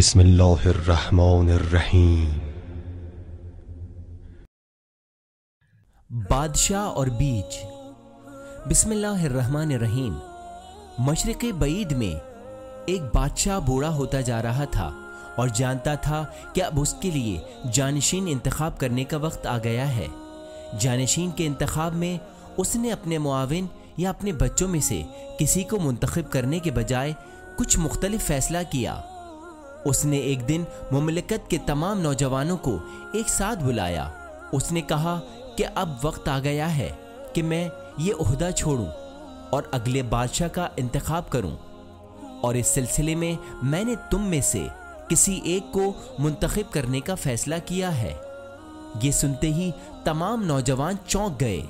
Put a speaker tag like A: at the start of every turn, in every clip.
A: بسم اللہ الرحمن الرحیم۔
B: بادشاہ اور بیج۔ بسم اللہ الرحمن الرحیم۔ مشرق بعید میں ایک بادشاہ بوڑھا ہوتا جا رہا تھا اور جانتا تھا کہ اب اس کے لیے جانشین انتخاب کرنے کا وقت آ گیا ہے۔ جانشین کے انتخاب میں اس نے اپنے معاون یا اپنے بچوں میں سے کسی کو منتخب کرنے کے بجائے کچھ مختلف فیصلہ کیا۔ اس نے ایک دن مملکت کے تمام نوجوانوں کو ایک ساتھ بلایا۔ اس نے کہا کہ اب وقت آ گیا ہے کہ میں یہ عہدہ چھوڑوں اور اگلے بادشاہ کا انتخاب کروں، اور اس سلسلے میں میں نے تم میں سے کسی ایک کو منتخب کرنے کا فیصلہ کیا ہے۔ یہ سنتے ہی تمام نوجوان چونک گئے۔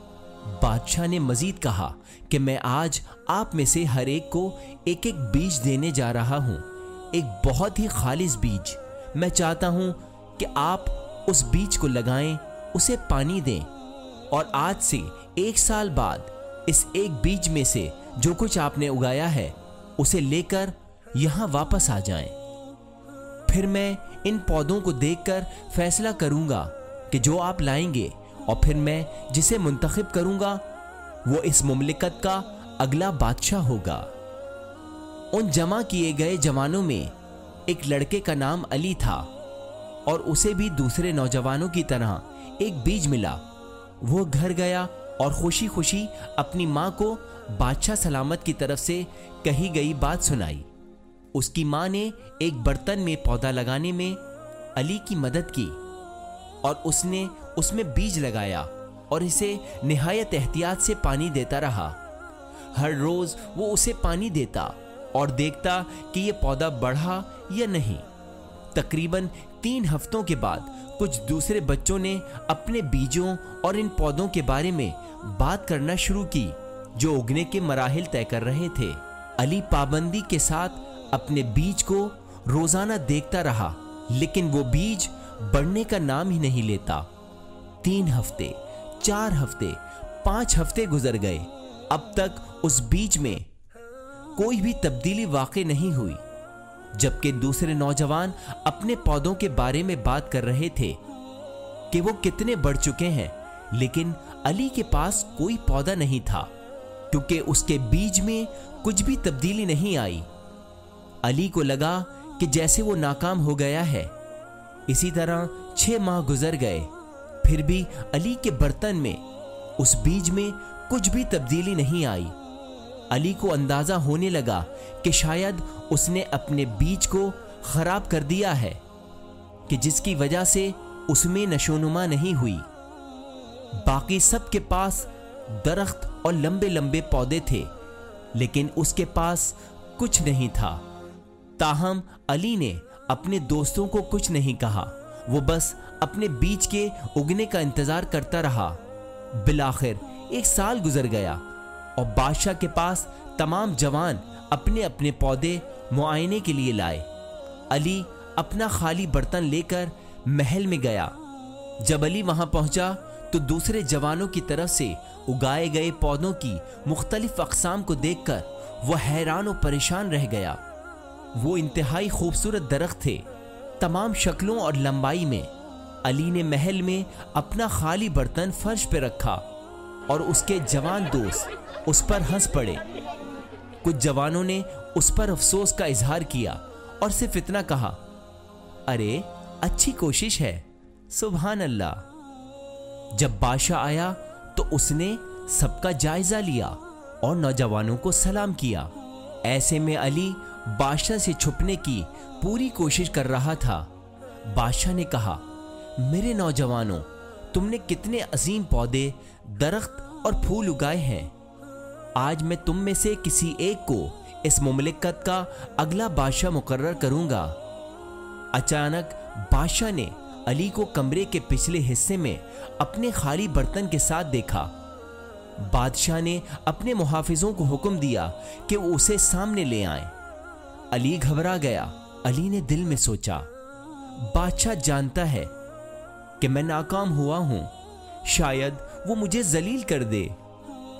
B: بادشاہ نے مزید کہا کہ میں آج آپ میں سے ہر ایک کو ایک ایک بیج دینے جا رہا ہوں، ایک بہت ہی خالص بیج۔ میں چاہتا ہوں کہ آپ اس بیج کو لگائیں، اسے پانی دیں، اور آج سے 1 سال بعد اس ایک بیج میں سے جو کچھ آپ نے اگایا ہے اسے لے کر یہاں واپس آ جائیں۔ پھر میں ان پودوں کو دیکھ کر فیصلہ کروں گا کہ جو آپ لائیں گے، اور پھر میں جسے منتخب کروں گا وہ اس مملکت کا اگلا بادشاہ ہوگا۔ ان جمع کیے گئے جوانوں میں ایک لڑکے کا نام علی تھا، اور اسے بھی دوسرے نوجوانوں کی طرح ایک بیج ملا۔ وہ گھر گیا اور خوشی خوشی اپنی ماں کو بادشاہ سلامت کی طرف سے کہی گئی بات سنائی۔ اس کی ماں نے ایک برتن میں پودا لگانے میں علی کی مدد کی، اور اس نے اس میں بیج لگایا اور اسے نہایت احتیاط سے پانی دیتا رہا۔ ہر روز وہ اسے پانی دیتا اور دیکھتا کہ یہ پودا بڑھا یا نہیں۔ تقریباً 3 ہفتوں کے بعد کچھ دوسرے بچوں نے اپنے بیجوں اور ان پودوں کے بارے میں بات کرنا شروع کی جو اگنے کے مراحل طے کر رہے تھے۔ علی پابندی کے ساتھ اپنے بیج کو روزانہ دیکھتا رہا، لیکن وہ بیج بڑھنے کا نام ہی نہیں لیتا۔ 3 ہفتے، 4 ہفتے، 5 ہفتے گزر گئے۔ اب تک اس بیج میں کوئی بھی تبدیلی واقع نہیں ہوئی، جبکہ دوسرے نوجوان اپنے پودوں کے بارے میں بات کر رہے تھے کہ وہ کتنے بڑھ چکے ہیں، لیکن علی کے پاس کوئی پودا نہیں تھا کیونکہ اس کے بیج میں کچھ بھی تبدیلی نہیں آئی۔ علی کو لگا کہ جیسے وہ ناکام ہو گیا ہے۔ اسی طرح 6 ماہ گزر گئے، پھر بھی علی کے برتن میں اس بیج میں کچھ بھی تبدیلی نہیں آئی۔ علی کو اندازہ ہونے لگا کہ شاید اس نے اپنے بیج کو خراب کر دیا ہے، کہ جس کی وجہ سے اس میں نشوونما نہیں ہوئی۔ باقی سب کے پاس درخت اور لمبے لمبے پودے تھے، لیکن اس کے پاس کچھ نہیں تھا۔ تاہم علی نے اپنے دوستوں کو کچھ نہیں کہا، وہ بس اپنے بیج کے اگنے کا انتظار کرتا رہا۔ بالآخر 1 سال گزر گیا اور بادشاہ کے پاس تمام جوان اپنے اپنے پودے معائنے کے لیے لائے۔ علی اپنا خالی برتن لے کر محل میں گیا۔ جب علی وہاں پہنچا تو دوسرے جوانوں کی طرف سے اگائے گئے پودوں کی مختلف اقسام کو دیکھ کر وہ حیران و پریشان رہ گیا۔ وہ انتہائی خوبصورت درخت تھے، تمام شکلوں اور لمبائی میں۔ علی نے محل میں اپنا خالی برتن فرش پہ رکھا اور اس کے جوان دوست اس پر ہنس پڑے۔ کچھ جوانوں نے اس پر افسوس کا اظہار کیا اور صرف اتنا کہا، ارے اچھی کوشش ہے، سبحان اللہ۔ جب بادشاہ آیا تو اس نے سب کا جائزہ لیا اور نوجوانوں کو سلام کیا۔ ایسے میں علی بادشاہ سے چھپنے کی پوری کوشش کر رہا تھا۔ بادشاہ نے کہا، میرے نوجوانوں، تم نے کتنے عظیم پودے، درخت اور پھول اگائے ہیں۔ آج میں تم میں سے کسی ایک کو اس مملکت کا اگلا بادشاہ مقرر کروں گا۔ اچانک بادشاہ نے علی کو کمرے کے پچھلے حصے میں اپنے خالی برتن کے ساتھ دیکھا۔ بادشاہ نے اپنے محافظوں کو حکم دیا کہ وہ اسے سامنے لے آئیں۔ علی گھبرا گیا۔ علی نے دل میں سوچا، بادشاہ جانتا ہے کہ میں ناکام ہوا ہوں، شاید وہ مجھے ذلیل کر دے۔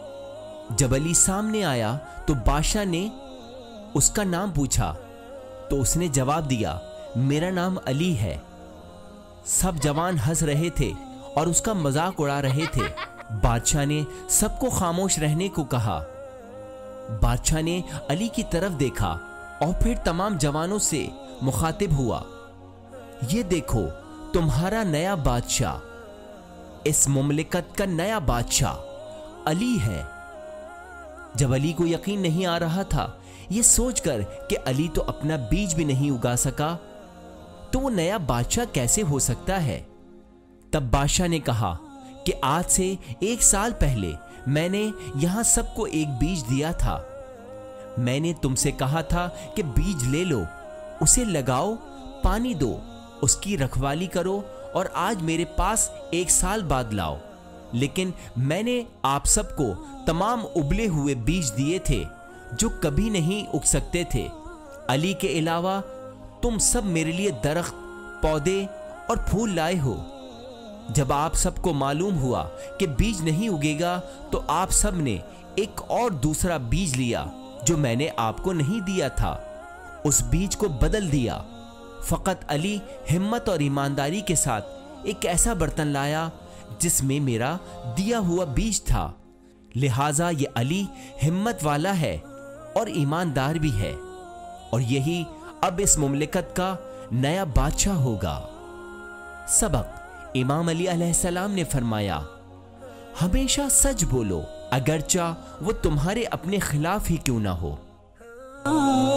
B: جب علی سامنے آیا تو بادشاہ نے اس کا نام پوچھا۔ تو اس نے جواب دیا میرا نام علی ہے۔ سب جوان ہنس رہے تھے اور اس کا مذاق اڑا رہے تھے۔ بادشاہ نے سب کو خاموش رہنے کو کہا۔ بادشاہ نے علی کی طرف دیکھا اور پھر تمام جوانوں سے مخاطب ہوا، یہ دیکھو تمہارا نیا بادشاہ، اس مملکت کا نیا بادشاہ علی ہے۔ جب علی کو یقین نہیں آ رہا تھا یہ سوچ کر کہ علی تو اپنا بیج بھی نہیں اگا سکا تو وہ نیا بادشاہ کیسے ہو سکتا ہے، تب بادشاہ نے کہا کہ آج سے 1 سال پہلے میں نے یہاں سب کو ایک بیج دیا تھا۔ میں نے تم سے کہا تھا کہ بیج لے لو، اسے لگاؤ، پانی دو، اس کی رکھوالی کرو اور آج میرے پاس 1 سال بعد لاؤ، لیکن میں نے آپ سب کو تمام ابلے ہوئے بیج دیے تھے جو کبھی نہیں اگ سکتے تھے۔ علی کے علاوہ تم سب میرے لیے درخت، پودے اور پھول لائے ہو۔ جب آپ سب کو معلوم ہوا کہ بیج نہیں اگے گا تو آپ سب نے ایک اور دوسرا بیج لیا جو میں نے آپ کو نہیں دیا تھا، اس بیج کو بدل دیا۔ فقط علی ہمت اور ایمانداری کے ساتھ ایک ایسا برتن لایا جس میں میرا دیا ہوا بیج تھا، لہٰذا یہ علی ہمت والا ہے اور ایماندار بھی ہے، اور یہی اب اس مملکت کا نیا بادشاہ ہوگا۔ سبق: امام علی علیہ السلام نے فرمایا، ہمیشہ سچ بولو اگرچہ وہ تمہارے اپنے خلاف ہی کیوں نہ ہو۔